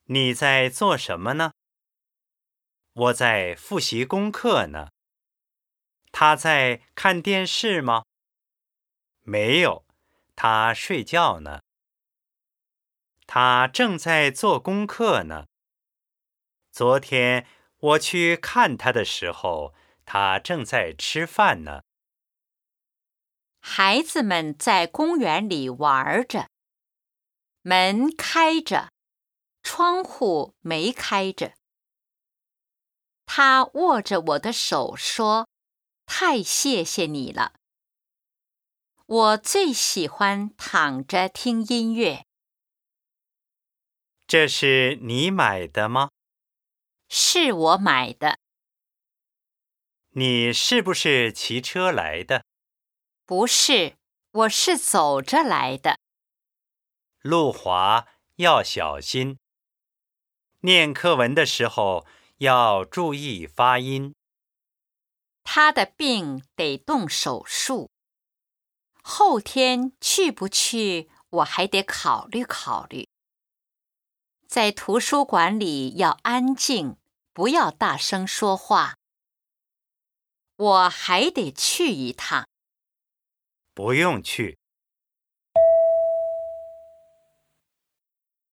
你在做什么呢？我在复习功课呢。他在看电视吗？没有，他睡觉呢。他正在做功课呢。昨天我去看他的时候，他正在吃饭呢。 孩子们在公园里玩着，门开着，窗户没开着。他握着我的手说：“太谢谢你了。”我最喜欢躺着听音乐。 这是你买的吗？ 是我买的。 你是不是骑车来的？ 不是，我是走着来的。 路滑要小心。念课文的时候要注意发音。 他的病得动手术。后天去不去，我还得考虑考虑。在图书馆里要安静，不要大声说话。我还得去一趟。 不用去。